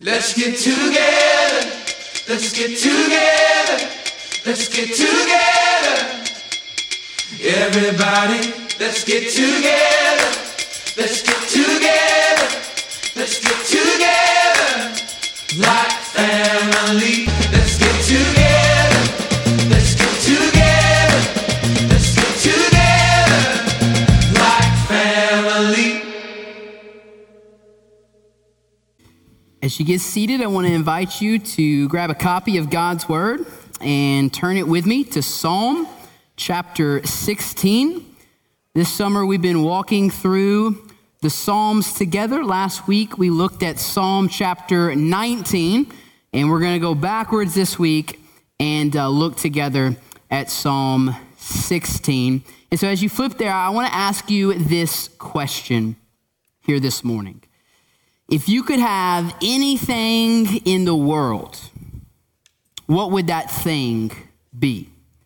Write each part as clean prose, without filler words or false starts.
Let's get together. Let's get together. Let's get together. Everybody, let's get together. Let's get together. Let's get together. Like family. Let's get together. Let's get together. Let's get together. Like family. As you get seated, I want to invite you to grab a copy of God's Word and turn it with me to Psalm chapter 16. This summer, we've been walking through the Psalms together. Last week, we looked at Psalm chapter 19, and we're going to go backwards this week and look together at Psalm 16. And so as you flip there, I want to ask you this question here this morning. If you could have anything in the world, what would that thing be?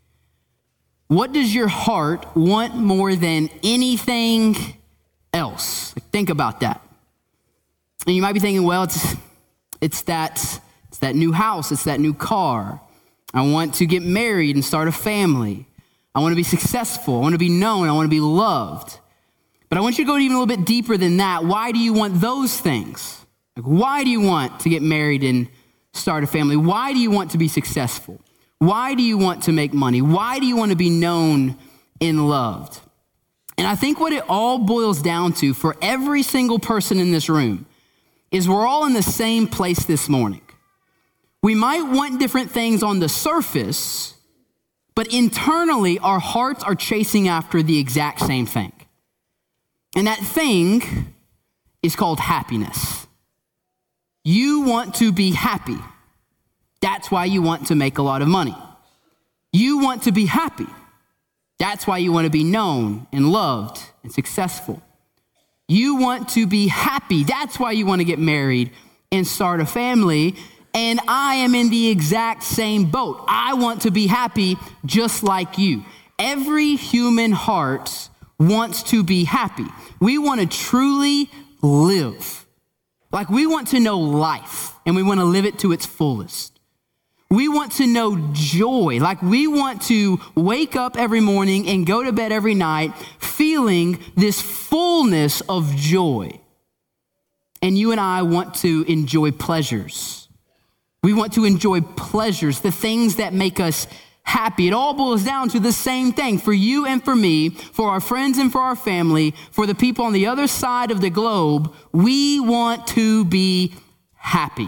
What does your heart want more than anything else? Think about that. And you might be thinking, well, it's that new house, it's that new car. I want to get married and start a family. I want to be successful. I want to be known. I want to be loved. But I want you to go even a little bit deeper than that. Why do you want those things? Like, why do you want to get married and start a family? Why do you want to be successful? Why do you want to make money? Why do you want to be known and loved? And I think what it all boils down to for every single person in this room is we're all in the same place this morning. We might want different things on the surface, but internally our hearts are chasing after the exact same thing. And that thing is called happiness. You want to be happy. That's why you want to make a lot of money. You want to be happy. That's why you want to be known and loved and successful. You want to be happy. That's why you want to get married and start a family. And I am in the exact same boat. I want to be happy just like you. Every human heart wants to be happy. We want to truly live. Like, we want to know life and we want to live it to its fullest. We want to know joy. Like, we want to wake up every morning and go to bed every night feeling this fullness of joy. And you and I want to enjoy pleasures. We want to enjoy pleasures, the things that make us happy. It all boils down to the same thing for you and for me, for our friends and for our family, for the people on the other side of the globe. We want to be happy.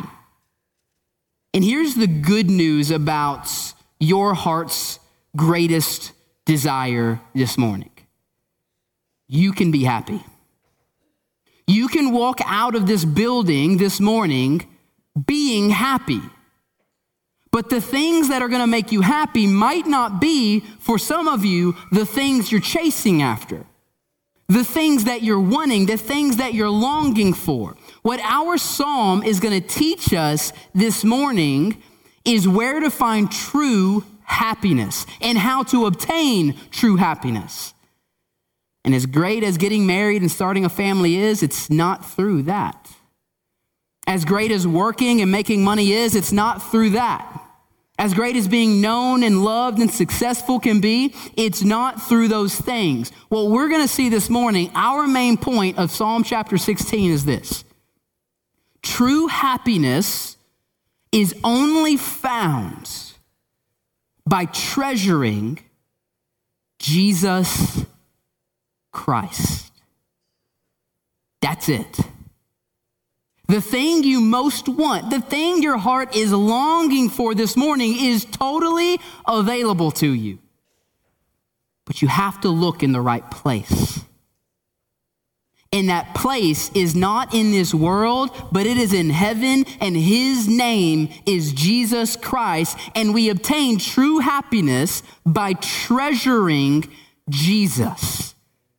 And here's the good news about your heart's greatest desire this morning. You can be happy. You can walk out of this building this morning being happy. But the things that are going to make you happy might not be, for some of you, the things you're chasing after, the things that you're wanting, the things that you're longing for. What our psalm is going to teach us this morning is where to find true happiness and how to obtain true happiness. And as great as getting married and starting a family is, it's not through that. As great as working and making money is, it's not through that. As great as being known and loved and successful can be, it's not through those things. What we're going to see this morning, our main point of Psalm chapter 16 is this. True happiness is only found by treasuring Jesus Christ. That's it. The thing you most want, the thing your heart is longing for this morning is totally available to you. But you have to look in the right place. And that place is not in this world, but it is in heaven, and his name is Jesus Christ. And we obtain true happiness by treasuring Jesus.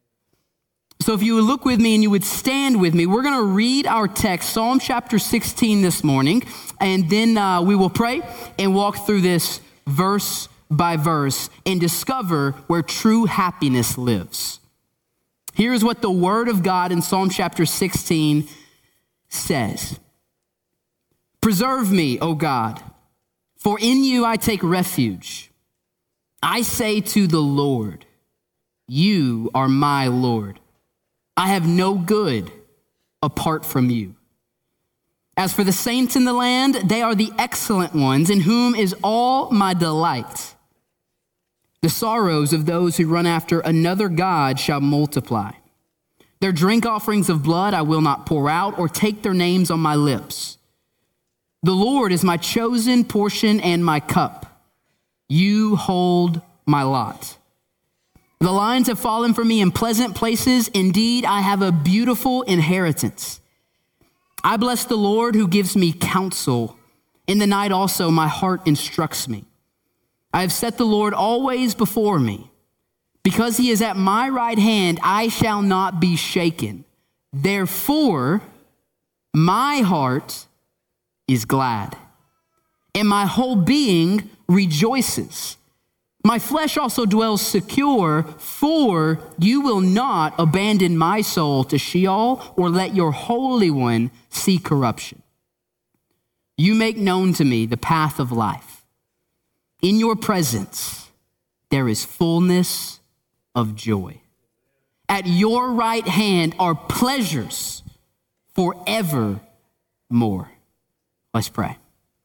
So if you would look with me and you would stand with me, we're going to read our text, Psalm chapter 16 this morning, and then we will pray and walk through this verse by verse and discover where true happiness lives. Here's what the word of God in Psalm chapter 16 says. Preserve me, O God, for in you I take refuge. I say to the Lord, you are my Lord. I have no good apart from you. As for the saints in the land, they are the excellent ones, in whom is all my delight. The sorrows of those who run after another god shall multiply. Their drink offerings of blood I will not pour out, or take their names on my lips. The Lord is my chosen portion and my cup. You hold my lot. The lines have fallen for me in pleasant places. Indeed, I have a beautiful inheritance. I bless the Lord who gives me counsel. In the night also my heart instructs me. I have set the Lord always before me. Because he is at my right hand, I shall not be shaken. Therefore, my heart is glad, and my whole being rejoices. My flesh also dwells secure, for you will not abandon my soul to Sheol or let your Holy One see corruption. You make known to me the path of life. In your presence, there is fullness of joy. At your right hand are pleasures forevermore. Let's pray.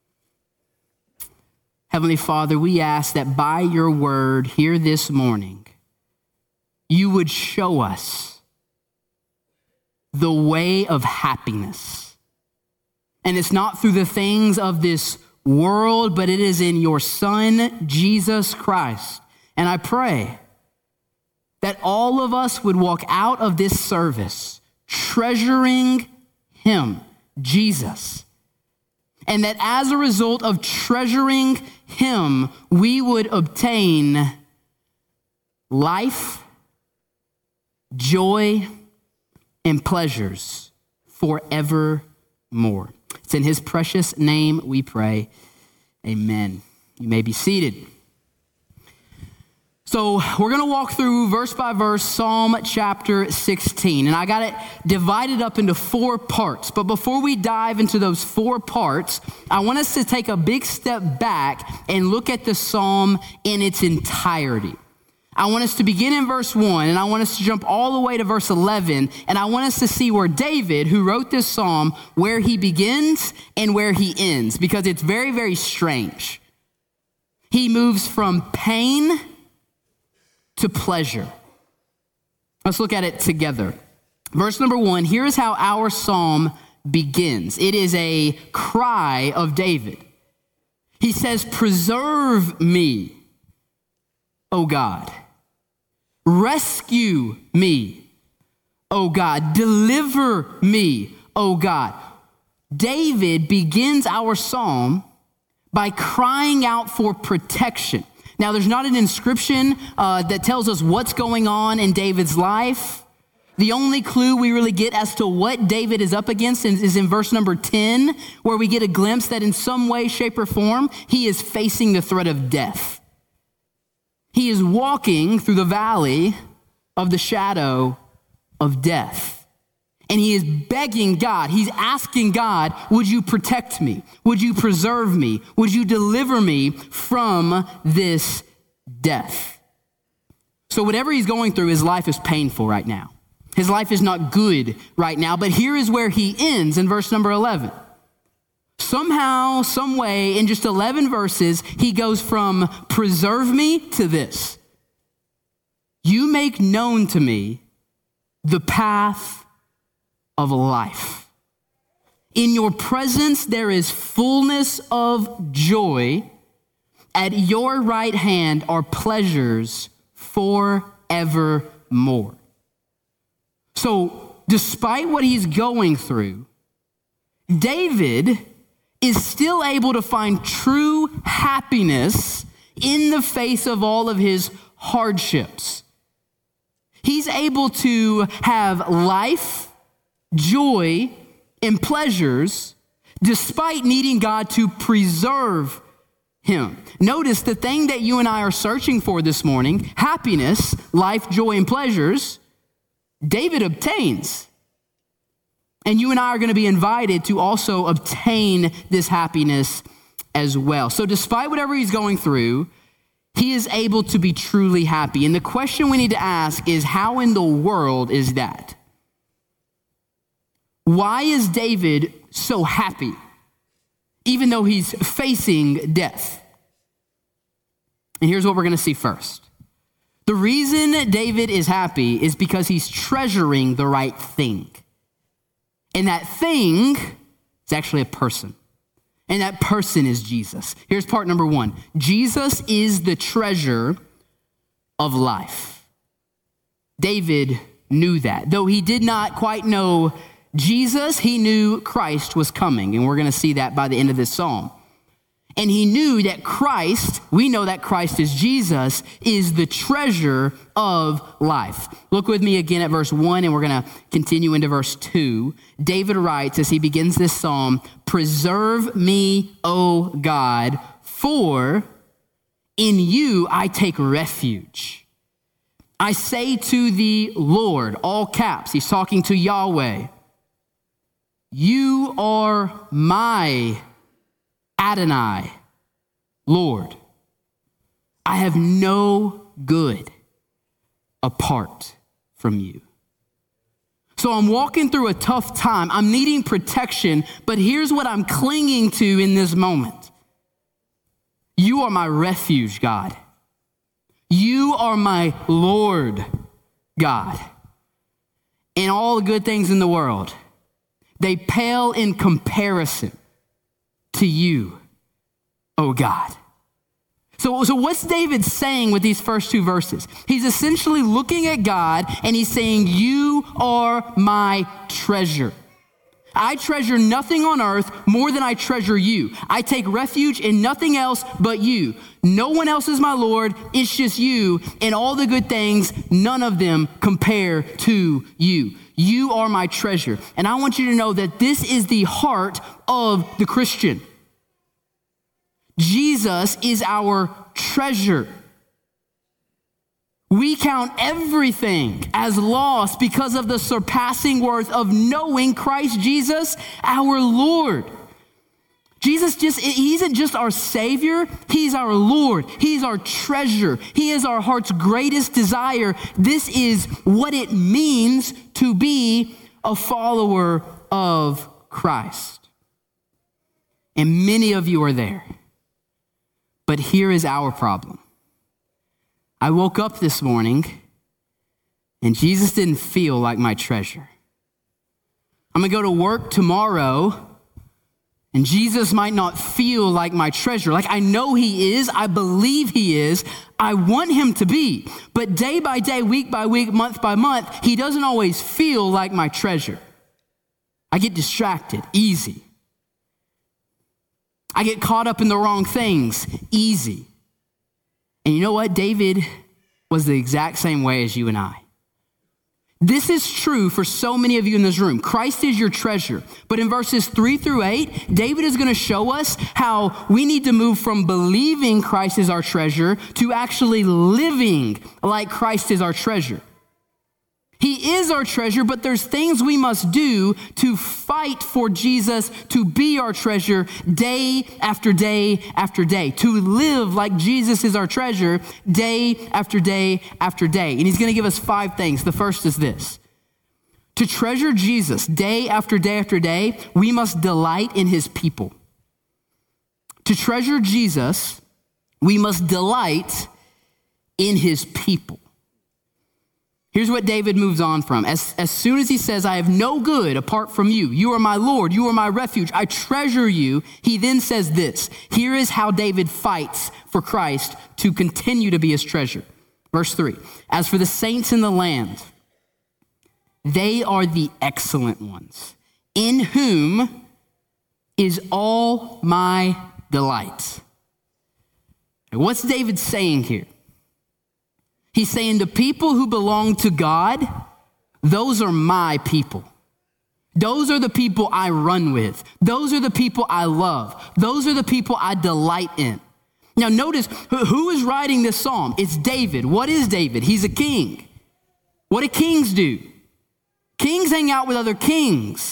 Heavenly Father, we ask that by your word here this morning, you would show us the way of happiness. And it's not through the things of this world, but it is in your Son, Jesus Christ. And I pray that all of us would walk out of this service treasuring him, Jesus. And that as a result of treasuring him, we would obtain life, joy, and pleasures forevermore. It's in his precious name we pray. Amen. You may be seated. So we're going to walk through verse by verse Psalm chapter 16. And I got it divided up into 4 parts. But before we dive into those 4 parts, I want us to take a big step back and look at the psalm in its entirety. I want us to begin in verse 1, and I want us to jump all the way to verse 11, and I want us to see where David, who wrote this psalm, where he begins and where he ends, because it's very, very strange. He moves from pain to pleasure. Let's look at it together. Verse number 1, here is how our psalm begins. It is a cry of David. He says, "Preserve me, O God. Rescue me, O God. Deliver me, O God." David begins our psalm by crying out for protection. Now, there's not an inscription that tells us what's going on in David's life. The only clue we really get as to what David is up against is in verse number 10, where we get a glimpse that in some way, shape, or form, he is facing the threat of death. He is walking through the valley of the shadow of death. And he is begging God, he's asking God, would you protect me? Would you preserve me? Would you deliver me from this death? So whatever he's going through, his life is painful right now. His life is not good right now, but here is where he ends in verse number 11. Somehow, some way, in just 11 verses, he goes from preserve me to this. You make known to me the path of life. In your presence, there is fullness of joy. At your right hand are pleasures forevermore. So, despite what he's going through, David is still able to find true happiness in the face of all of his hardships. He's able to have life, joy, and pleasures despite needing God to preserve him. Notice the thing that you and I are searching for this morning, happiness, life, joy, and pleasures, David obtains. And you and I are going to be invited to also obtain this happiness as well. So despite whatever he's going through, he is able to be truly happy. And the question we need to ask is, how in the world is that? Why is David so happy, even though he's facing death? And here's what we're going to see first. The reason David is happy is because he's treasuring the right thing. And that thing is actually a person. And that person is Jesus. Here's part number one. Jesus is the treasure of life. David knew that. Though he did not quite know Jesus, he knew Christ was coming. And we're going to see that by the end of this psalm. And he knew that Christ, we know that Christ is Jesus, is the treasure of life. Look with me again at verse 1, and we're going to continue into verse 2. David writes as he begins this psalm, "Preserve me, O God, for in you I take refuge. I say to the Lord," all caps, he's talking to Yahweh, "You are my Adonai, Lord. I have no good apart from you." So I'm walking through a tough time. I'm needing protection, but here's what I'm clinging to in this moment. You are my refuge, God. You are my Lord, God. And all the good things in the world, they pale in comparison to you, oh God. So what's David saying with these first two verses? He's essentially looking at God and he's saying, you are my treasure. I treasure nothing on earth more than I treasure you. I take refuge in nothing else but you. No one else is my Lord. It's just you. And all the good things, none of them compare to you. You are my treasure. And I want you to know that this is the heart of the Christian. Jesus is our treasure. We count everything as lost because of the surpassing worth of knowing Christ Jesus, our Lord. Jesus he isn't just our Savior, he's our Lord. He's our treasure. He is our heart's greatest desire. This is what it means to be a follower of Christ. And many of you are there. But here is our problem. I woke up this morning and Jesus didn't feel like my treasure. I'm gonna go to work tomorrow and Jesus might not feel like my treasure. Like I know he is, I believe he is, I want him to be. But day by day, week by week, month by month, he doesn't always feel like my treasure. I get distracted, easy. I get caught up in the wrong things, easy. And you know what? David was the exact same way as you and I. This is true for so many of you in this room. Christ is your treasure. But in verses 3 through 8, David is going to show us how we need to move from believing Christ is our treasure to actually living like Christ is our treasure. He is our treasure, but there's things we must do to fight for Jesus to be our treasure day after day after day, to live like Jesus is our treasure day after day after day. And he's going to give us 5 things. The first is this. To treasure Jesus day after day after day, we must delight in his people. To treasure Jesus, we must delight in his people. Here's what David moves on from. As soon as he says, I have no good apart from you. You are my Lord. You are my refuge. I treasure you. He then says this. Here is how David fights for Christ to continue to be his treasure. Verse 3. As for the saints in the land, they are the excellent ones, in whom is all my delight. What's David saying here? He's saying the people who belong to God, those are my people. Those are the people I run with. Those are the people I love. Those are the people I delight in. Now notice, who is writing this psalm? It's David. What is David? He's a king. What do kings do? Kings hang out with other kings.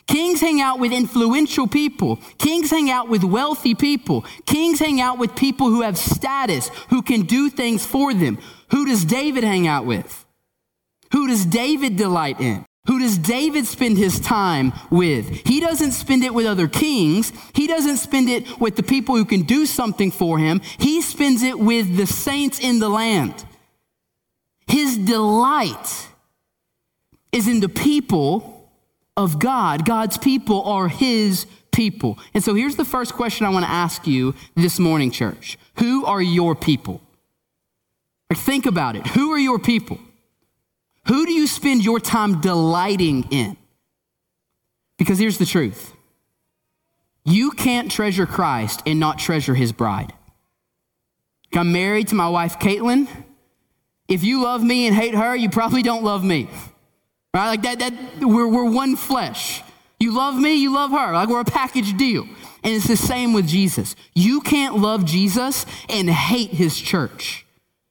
Kings hang out with influential people. Kings hang out with wealthy people. Kings hang out with people who have status, who can do things for them. Who does David hang out with? Who does David delight in? Who does David spend his time with? He doesn't spend it with other kings. He doesn't spend it with the people who can do something for him. He spends it with the saints in the land. His delight is in the people of God. God's people are his people. And so here's the first question I want to ask you this morning, church. Who are your people? Like, think about it. Who are your people? Who do you spend your time delighting in? Because here's the truth. You can't treasure Christ and not treasure his bride. I'm married to my wife, Caitlin. If you love me and hate her, you probably don't love me. Right? Like that we're one flesh. You love me, you love her. Like, we're a package deal. And it's the same with Jesus. You can't love Jesus and hate his church.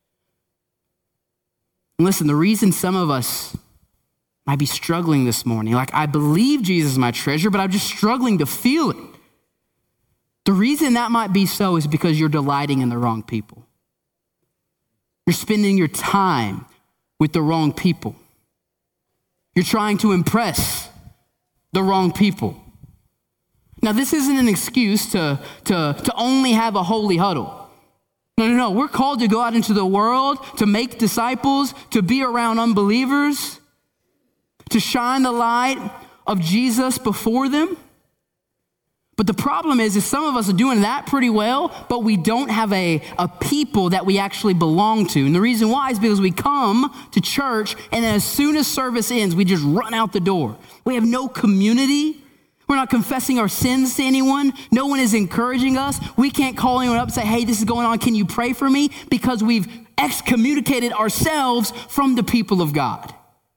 And listen, the reason some of us might be struggling this morning, like, I believe Jesus is my treasure, but I'm just struggling to feel it. The reason that might be so is because you're delighting in the wrong people. You're spending your time with the wrong people. You're trying to impress the wrong people. Now, this isn't an excuse to only have a holy huddle. No. We're called to go out into the world, to make disciples, to be around unbelievers, to shine the light of Jesus before them. But the problem is some of us are doing that pretty well, but we don't have a people that we actually belong to. And the reason why is because we come to church, and then as soon as service ends, we just run out the door. We have no community. We're not confessing our sins to anyone. No one is encouraging us. We can't call anyone up and say, hey, this is going on. Can you pray for me? Because we've excommunicated ourselves from the people of God.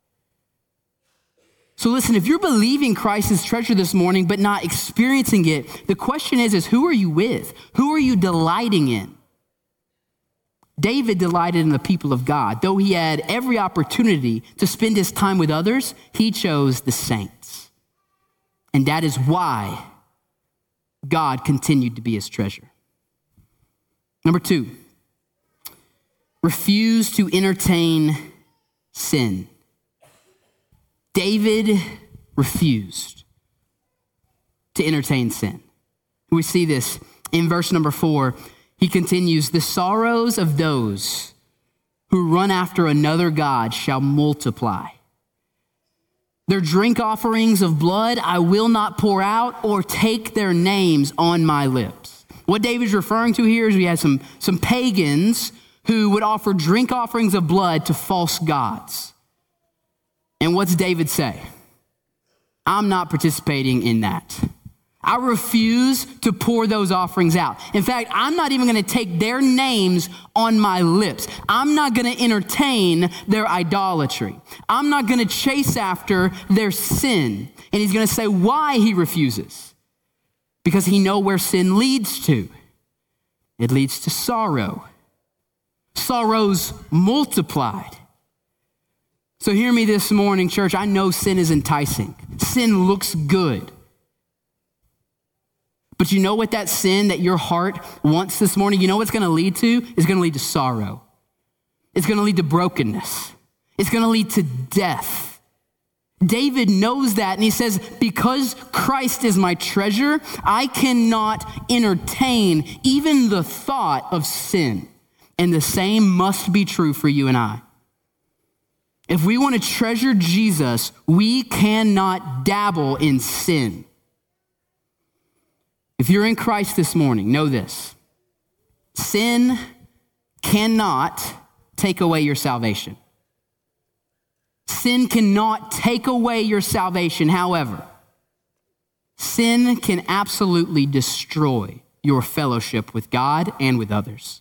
So listen, if you're believing Christ is treasure this morning but not experiencing it, the question is who are you with? Who are you delighting in? David delighted in the people of God. Though he had every opportunity to spend his time with others, he chose the saints. And that is why God continued to be his treasure. Number 2, refuse to entertain sin. David refused to entertain sin. We see this in verse number 4. He continues, the sorrows of those who run after another god shall multiply. Their drink offerings of blood I will not pour out or take their names on my lips. What David's referring to here is we had some pagans who would offer drink offerings of blood to false gods. And what's David say? I'm not participating in that. I refuse to pour those offerings out. In fact, I'm not even going to take their names on my lips. I'm not going to entertain their idolatry. I'm not going to chase after their sin. And he's going to say why he refuses. Because he knows where sin leads to. It leads to sorrow. Sorrows multiplied. So hear me this morning, church. I know sin is enticing. Sin looks good. But you know what that sin that your heart wants this morning, you know what's going to lead to? It's going to lead to sorrow. It's going to lead to brokenness. It's going to lead to death. David knows that, and he says, because Christ is my treasure, I cannot entertain even the thought of sin. And the same must be true for you and I. If we want to treasure Jesus, we cannot dabble in sin. If you're in Christ this morning, know this. Sin cannot take away your salvation. Sin cannot take away your salvation. However, sin can absolutely destroy your fellowship with God and with others.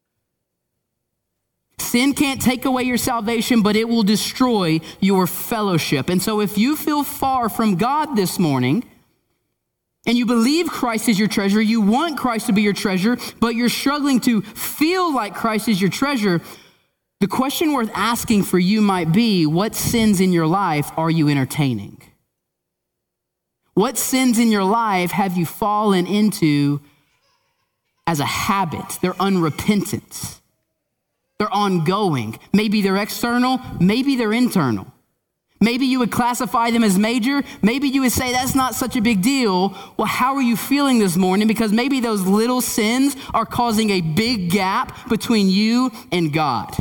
Sin can't take away your salvation, but it will destroy your fellowship. And so if you feel far from God this morning, and you believe Christ is your treasure, you want Christ to be your treasure, but you're struggling to feel like Christ is your treasure, the question worth asking for you might be, what sins in your life are you entertaining? What sins in your life have you fallen into as a habit? They're unrepentant. They're ongoing. Maybe they're external, maybe they're internal. Maybe you would classify them as major. Maybe you would say that's not such a big deal. Well, how are you feeling this morning? Because maybe those little sins are causing a big gap between you and God.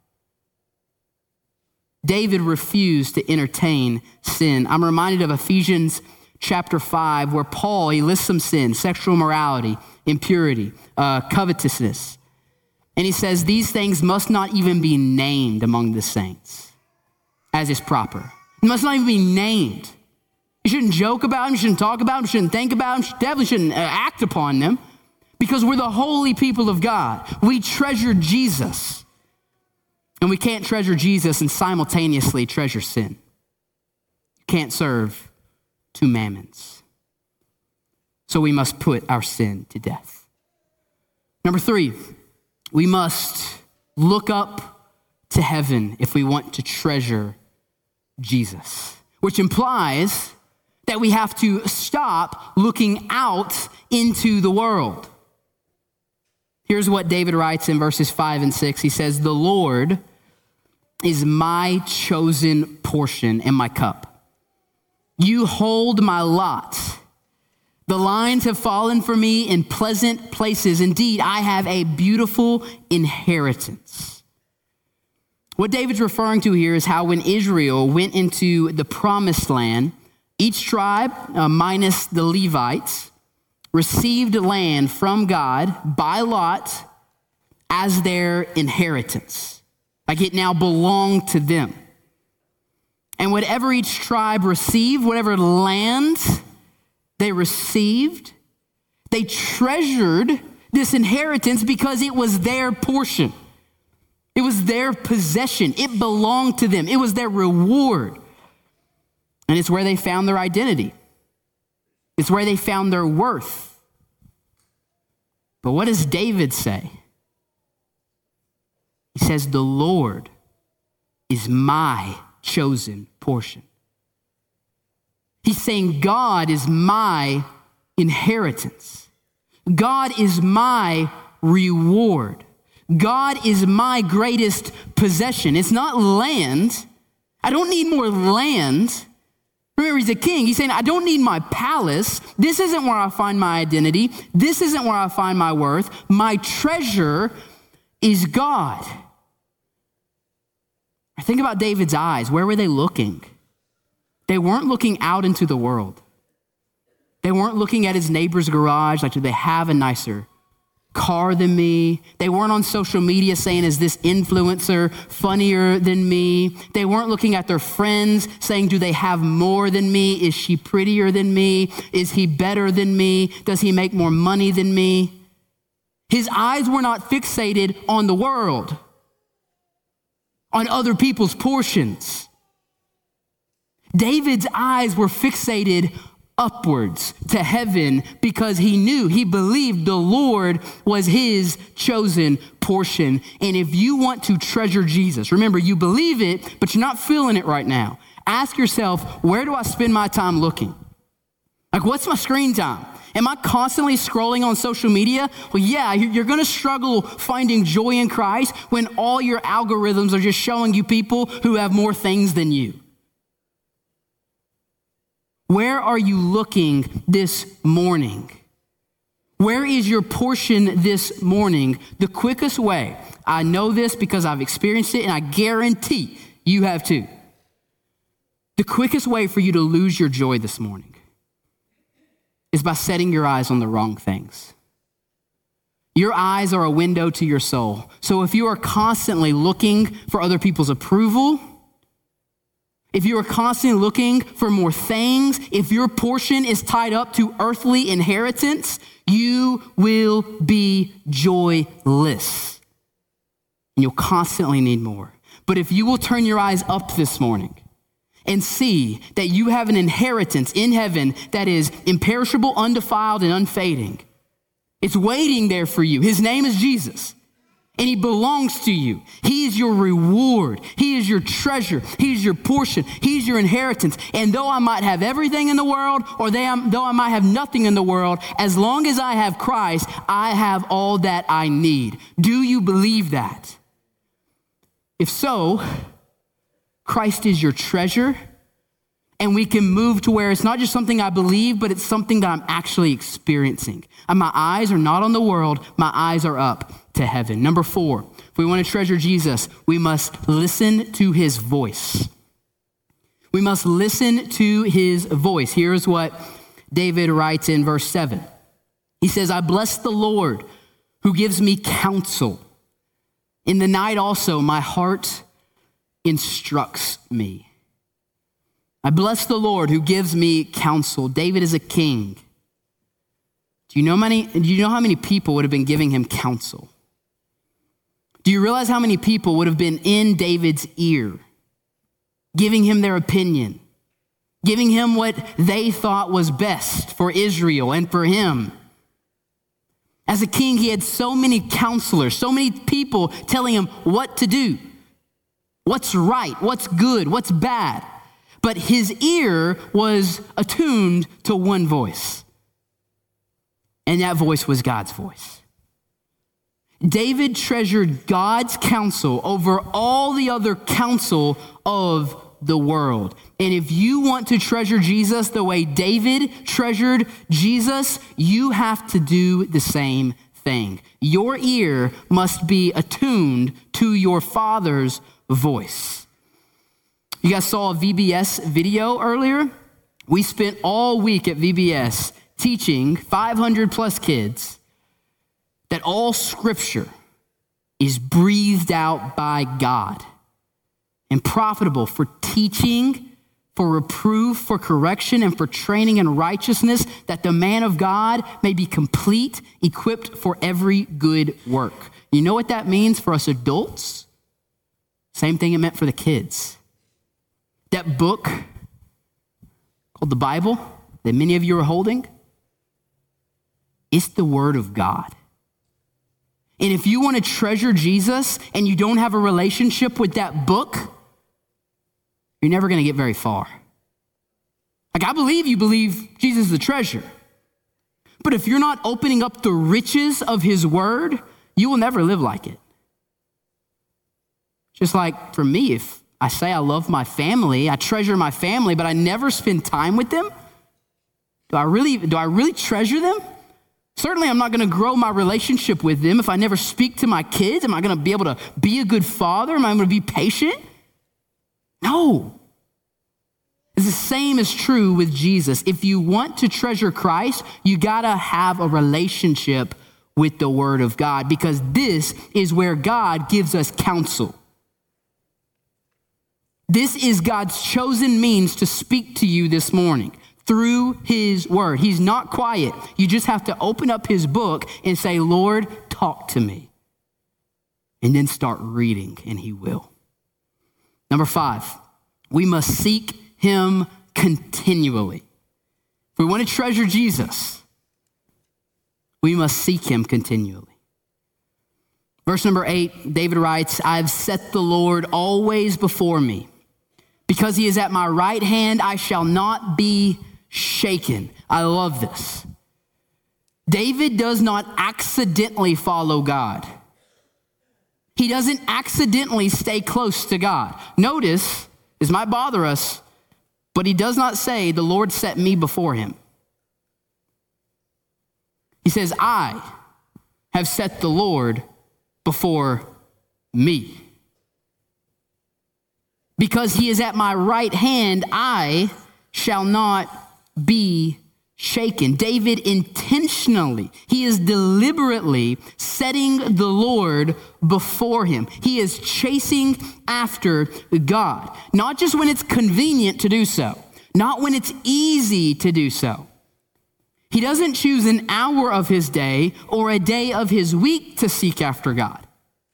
David refused to entertain sin. I'm reminded of Ephesians chapter 5, where Paul, he lists some sins: sexual immorality, impurity, covetousness. And he says these things must not even be named among the saints as is proper. It must not even be named. You shouldn't joke about them, you shouldn't talk about them, you shouldn't think about them, you definitely shouldn't act upon them, because we're the holy people of God. We treasure Jesus. And we can't treasure Jesus and simultaneously treasure sin. You can't serve two mammons. So we must put our sin to death. Number 3, we must look up to heaven if we want to treasure Jesus, which implies that we have to stop looking out into the world. Here's what David writes in verses 5 and 6. He says, "The Lord is my chosen portion and my cup. You hold my lot. The lines have fallen for me in pleasant places. Indeed, I have a beautiful inheritance." What David's referring to here is how when Israel went into the promised land, each tribe, minus the Levites, received land from God by lot as their inheritance. Like it now belonged to them. And whatever each tribe received, whatever land they received, they treasured this inheritance because it was their portion. It was their possession. It belonged to them. It was their reward. And it's where they found their identity. It's where they found their worth. But what does David say? He says, "The Lord is my chosen portion." He's saying God is my inheritance. God is my reward. God is my greatest possession. It's not land. I don't need more land. Remember, he's a king. He's saying, I don't need my palace. This isn't where I find my identity. This isn't where I find my worth. My treasure is God. I think about David's eyes. Where were they looking? They weren't looking out into the world. They weren't looking at his neighbor's garage, like, do they have a nicer car than me? They weren't on social media saying, is this influencer funnier than me? They weren't looking at their friends saying, do they have more than me? Is she prettier than me? Is he better than me? Does he make more money than me? His eyes were not fixated on the world, on other people's portions. David's eyes were fixated upwards to heaven because he knew, he believed the Lord was his chosen portion. And if you want to treasure Jesus, remember, you believe it, but you're not feeling it right now. Ask yourself, where do I spend my time looking? Like, what's my screen time? Am I constantly scrolling on social media? Well, yeah, you're going to struggle finding joy in Christ when all your algorithms are just showing you people who have more things than you. Where are you looking this morning? Where is your portion this morning? The quickest way, I know this because I've experienced it, and I guarantee you have too. The quickest way for you to lose your joy this morning is by setting your eyes on the wrong things. Your eyes are a window to your soul. So if you are constantly looking for other people's approval, if you are constantly looking for more things, if your portion is tied up to earthly inheritance, you will be joyless. And you'll constantly need more. But if you will turn your eyes up this morning and see that you have an inheritance in heaven that is imperishable, undefiled, and unfading, it's waiting there for you. His name is Jesus. and he belongs to you. He is your reward. He is your treasure. He is your portion. He's your inheritance. And though I might have everything in the world, or though I might have nothing in the world, as long as I have Christ, I have all that I need. Do you believe that? If so, Christ is your treasure, and we can move to where it's not just something I believe, but it's something that I'm actually experiencing. And my eyes are not on the world, my eyes are up to heaven. Number 4, if we want to treasure Jesus, we must listen to his voice. We must listen to his voice. Here's what David writes in verse 7. He says, I bless the Lord who gives me counsel. In the night also, my heart instructs me. I bless the Lord who gives me counsel. David is a king. Do you know how many people would have been giving him counsel? Do you realize how many people would have been in David's ear, giving him their opinion, giving him what they thought was best for Israel and for him? As a king, he had so many counselors, so many people telling him what to do, what's right, what's good, what's bad. But his ear was attuned to one voice, and that voice was God's voice. David treasured God's counsel over all the other counsel of the world. And if you want to treasure Jesus the way David treasured Jesus, you have to do the same thing. Your ear must be attuned to your Father's voice. You guys saw a VBS video earlier? We spent all week at VBS teaching 500 plus kids that all scripture is breathed out by God and profitable for teaching, for reproof, for correction, and for training in righteousness, that the man of God may be complete, equipped for every good work. You know what that means for us adults? Same thing it meant for the kids. That book called the Bible that many of you are holding, it's the Word of God. And if you want to treasure Jesus and you don't have a relationship with that book, you're never going to get very far. Like, I believe you believe Jesus is the treasure. But if you're not opening up the riches of his word, you will never live like it. Just like for me, if I say I love my family, I treasure my family, but I never spend time with them, do I really treasure them? Certainly, I'm not going to grow my relationship with them if I never speak to my kids. Am I going to be able to be a good father? Am I going to be patient? No. It's the same is true with Jesus. If you want to treasure Christ, you got to have a relationship with the Word of God, because this is where God gives us counsel. This is God's chosen means to speak to you this morning. Through his word. He's not quiet. You just have to open up his book and say, Lord, talk to me. And then start reading, and he will. Number 5, we must seek him continually. If we want to treasure Jesus, we must seek him continually. Verse number 8, David writes, I've set the Lord always before me. Because he is at my right hand, I shall not be shaken. I love this. David does not accidentally follow God. He doesn't accidentally stay close to God. Notice, this might bother us, but he does not say, the Lord set me before him. He says, I have set the Lord before me. Because he is at my right hand, I shall not be shaken. David intentionally, he is deliberately setting the Lord before him. He is chasing after God, not just when it's convenient to do so, not when it's easy to do so. He doesn't choose an hour of his day or a day of his week to seek after God.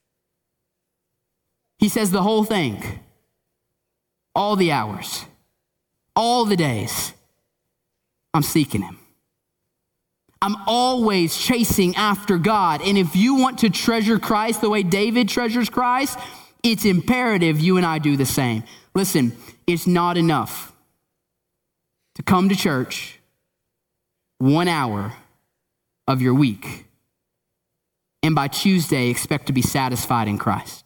He says the whole thing, all the hours, all the days, I'm seeking him. I'm always chasing after God. And if you want to treasure Christ the way David treasures Christ, it's imperative you and I do the same. Listen, it's not enough to come to church 1 hour of your week and by Tuesday expect to be satisfied in Christ.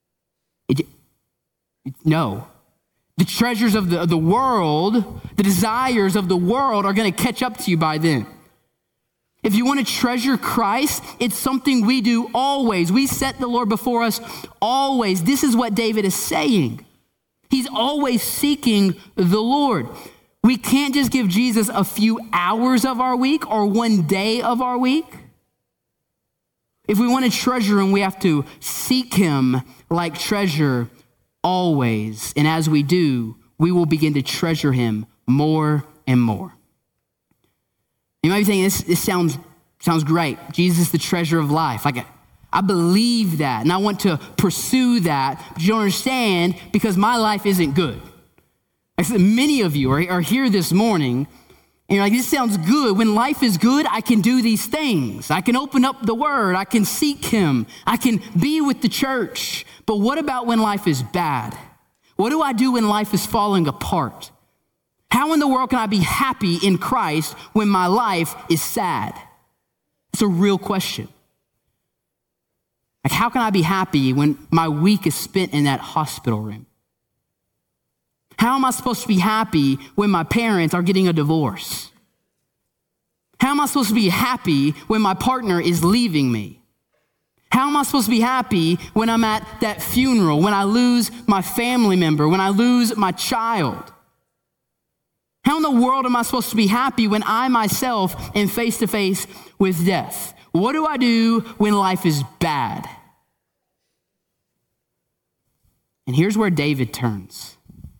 No. The treasures of the world, the desires of the world are going to catch up to you by then. If you want to treasure Christ, it's something we do always. We set the Lord before us always. This is what David is saying. He's always seeking the Lord. We can't just give Jesus a few hours of our week or 1 day of our week. If we want to treasure him, we have to seek him like treasure always. And as we do, we will begin to treasure him more and more. You might be thinking, this sounds great. Jesus, the treasure of life. I believe that, and I want to pursue that. But you don't understand, because my life isn't good. Like many of you are here this morning, and you're like, this sounds good. When life is good, I can do these things. I can open up the word. I can seek him. I can be with the church. But what about when life is bad? What do I do when life is falling apart? How in the world can I be happy in Christ when my life is sad? It's a real question. Like, how can I be happy when my week is spent in that hospital room? How am I supposed to be happy when my parents are getting a divorce? How am I supposed to be happy when my partner is leaving me? How am I supposed to be happy when I'm at that funeral, when I lose my family member, when I lose my child? How in the world am I supposed to be happy when I myself am face to face with death? What do I do when life is bad? And here's where David turns.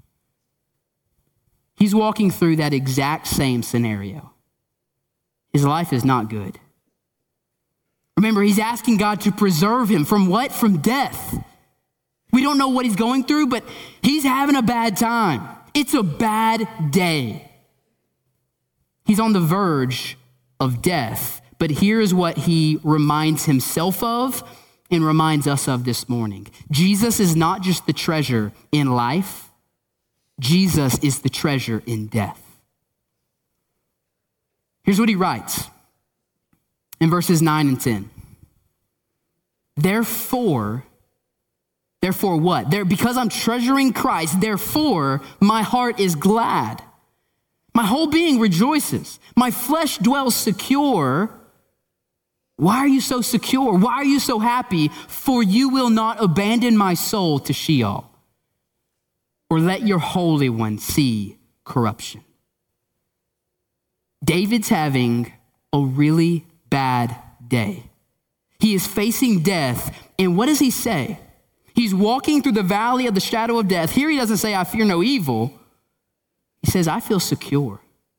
He's walking through that exact same scenario. His life is not good. Remember, he's asking God to preserve him from what? From death. We don't know what he's going through, but he's having a bad time. It's a bad day. He's on the verge of death, but here's what he reminds himself of and reminds us of this morning. Jesus is not just the treasure in life. Jesus is the treasure in death. Here's what he writes in verses 9 and 10. Therefore what? Because I'm treasuring Christ, therefore my heart is glad. My whole being rejoices. My flesh dwells secure. Why are you so secure? Why are you so happy? For you will not abandon my soul to Sheol, or let your Holy One see corruption. David's having a really bad day. He is facing death, and what does he say? He's walking through the valley of the shadow of death. Here he doesn't say, I fear no evil. He says, I feel secure.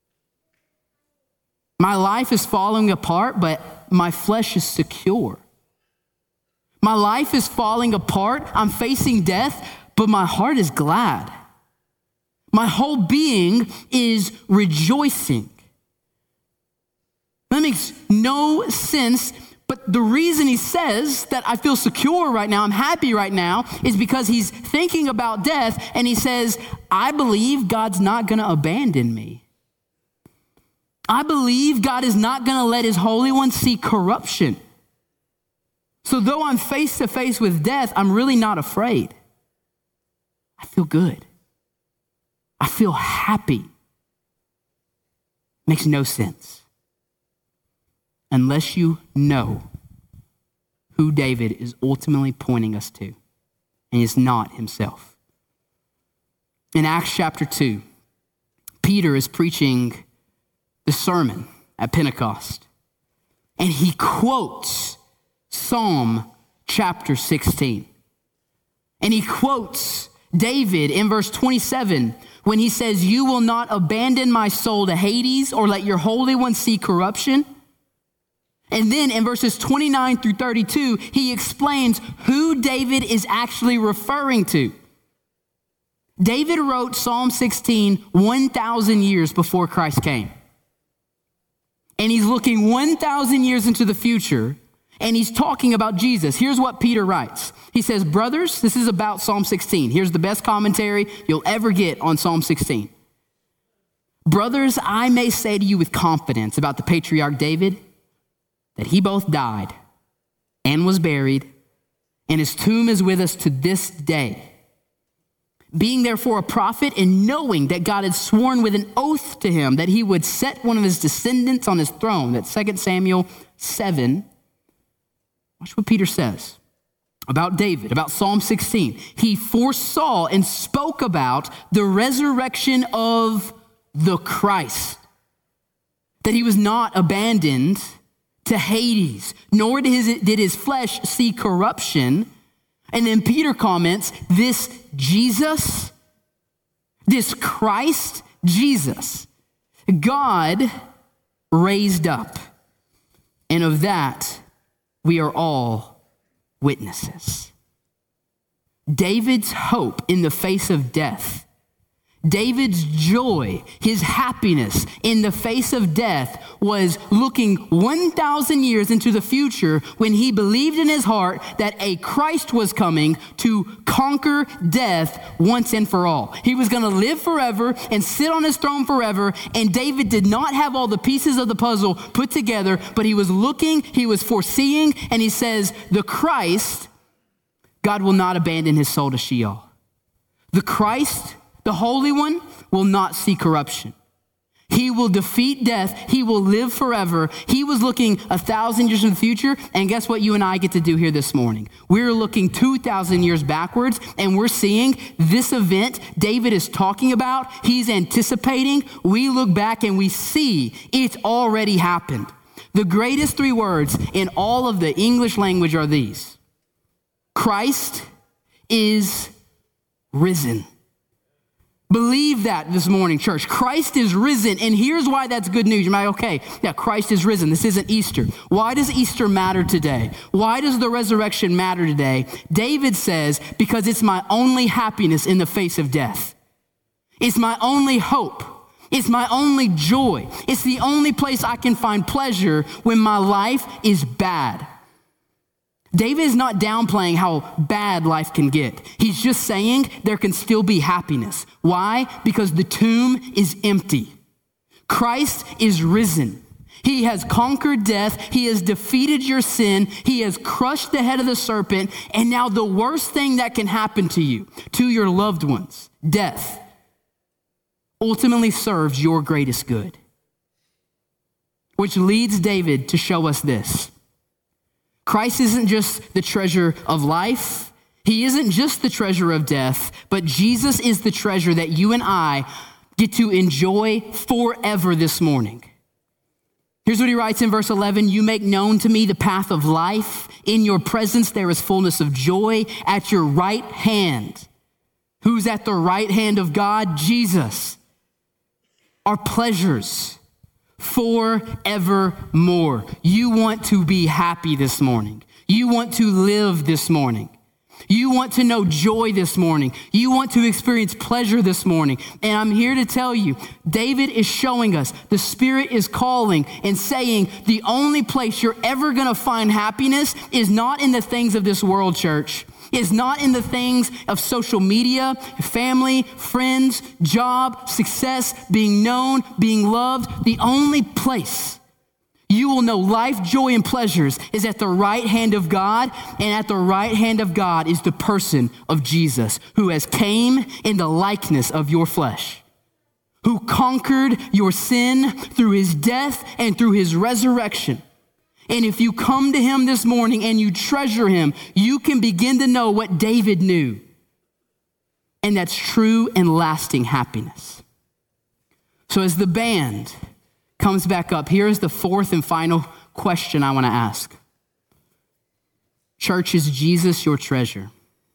My life is falling apart, but my flesh is secure. My life is falling apart. I'm facing death, but my heart is glad. My whole being is rejoicing. That makes no sense. But the reason he says that I feel secure right now, I'm happy right now, is because he's thinking about death, and he says, I believe God's not going to abandon me. I believe God is not going to let his Holy One see corruption. So though I'm face to face with death, I'm really not afraid. I feel good. I feel happy. Makes no sense. Unless you know who David is ultimately pointing us to, and it's not himself. In Acts chapter 2, Peter is preaching the sermon at Pentecost, and he quotes Psalm chapter 16. And he quotes David in verse 27 when he says, you will not abandon my soul to Hades or let your Holy One see corruption. And then in verses 29 through 32, he explains who David is actually referring to. David wrote Psalm 16 1,000 years before Christ came. And he's looking 1,000 years into the future, and he's talking about Jesus. Here's what Peter writes. He says, brothers, this is about Psalm 16. Here's the best commentary you'll ever get on Psalm 16. Brothers, I may say to you with confidence about the patriarch David that he both died and was buried, and his tomb is with us to this day. Being therefore a prophet and knowing that God had sworn with an oath to him that he would set one of his descendants on his throne, that's 2 Samuel 7. Watch what Peter says about David, about Psalm 16. He foresaw and spoke about the resurrection of the Christ, that he was not abandoned to Hades, nor did his flesh see corruption. And then Peter comments, this Jesus, this Christ Jesus, God raised up. And of that, we are all witnesses. David's hope in the face of death, David's joy, his happiness in the face of death was looking 1,000 years into the future when he believed in his heart that a Christ was coming to conquer death once and for all. He was going to live forever and sit on his throne forever, and David did not have all the pieces of the puzzle put together, but he was looking, he was foreseeing, and he says, the Christ, God will not abandon his soul to Sheol. The Christ, the Holy One, will not see corruption. He will defeat death. He will live forever. He was looking 1,000 years in the future, and guess what you and I get to do here this morning? We're looking 2,000 years backwards, and we're seeing this event David is talking about. He's anticipating. We look back and we see it's already happened. The greatest three words in all of the English language are these: Christ is risen. Believe that this morning, church. Christ is risen, and here's why that's good news. You're like, okay, yeah, Christ is risen. This isn't Easter. Why does Easter matter today? Why does the resurrection matter today? David says, because it's my only happiness in the face of death. It's my only hope. It's my only joy. It's the only place I can find pleasure when my life is bad. David is not downplaying how bad life can get. He's just saying there can still be happiness. Why? Because the tomb is empty. Christ is risen. He has conquered death. He has defeated your sin. He has crushed the head of the serpent. And now the worst thing that can happen to you, to your loved ones, death, ultimately serves your greatest good. Which leads David to show us this. Christ isn't just the treasure of life. He isn't just the treasure of death, but Jesus is the treasure that you and I get to enjoy forever this morning. Here's what he writes in verse 11. You make known to me the path of life. In your presence there is fullness of joy. At your right hand. Who's at the right hand of God? Jesus. Are pleasures forevermore. You want to be happy this morning. You want to live this morning. You want to know joy this morning. You want to experience pleasure this morning. And I'm here to tell you, David is showing us, the Spirit is calling and saying the only place you're ever going to find happiness is not in the things of this world, church. Is not in the things of social media, family, friends, job, success, being known, being loved. The only place you will know life, joy, and pleasures is at the right hand of God, and at the right hand of God is the person of Jesus, who has came in the likeness of your flesh, who conquered your sin through his death and through his resurrection. And if you come to him this morning and you treasure him, you can begin to know what David knew. And that's true and lasting happiness. So as the band comes back up, here is the fourth and final question I want to ask. Church, is Jesus your treasure?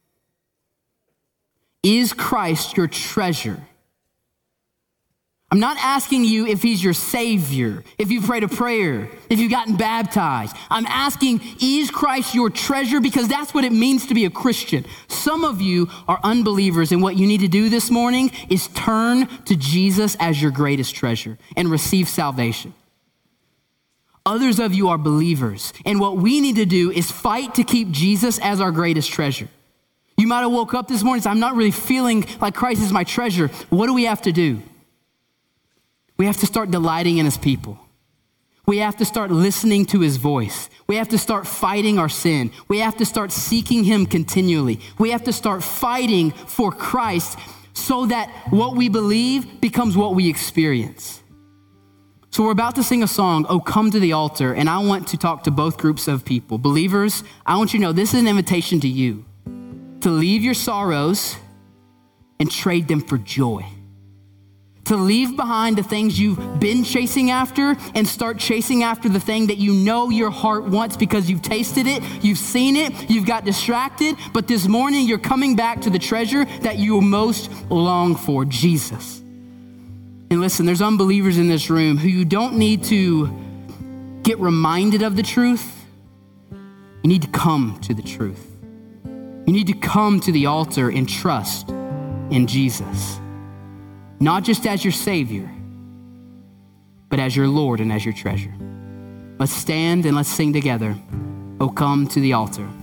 Is Christ your treasure? I'm not asking you if he's your savior, if you've prayed a prayer, if you've gotten baptized. I'm asking, is Christ your treasure? Because that's what it means to be a Christian. Some of you are unbelievers, and what you need to do this morning is turn to Jesus as your greatest treasure and receive salvation. Others of you are believers. And what we need to do is fight to keep Jesus as our greatest treasure. You might have woke up this morning and said, I'm not really feeling like Christ is my treasure. What do we have to do? We have to start delighting in his people. We have to start listening to his voice. We have to start fighting our sin. We have to start seeking him continually. We have to start fighting for Christ so that what we believe becomes what we experience. So we're about to sing a song, Oh Come to the Altar, and I want to talk to both groups of people. Believers, I want you to know this is an invitation to you to leave your sorrows and trade them for joy. To leave behind the things you've been chasing after and start chasing after the thing that you know your heart wants because you've tasted it, you've seen it, you've got distracted, but this morning you're coming back to the treasure that you most long for, Jesus. And listen, there's unbelievers in this room who you don't need to get reminded of the truth. You need to come to the truth. You need to come to the altar and trust in Jesus. Not just as your Savior, but as your Lord and as your treasure. Let's stand and let's sing together. Oh, come to the altar.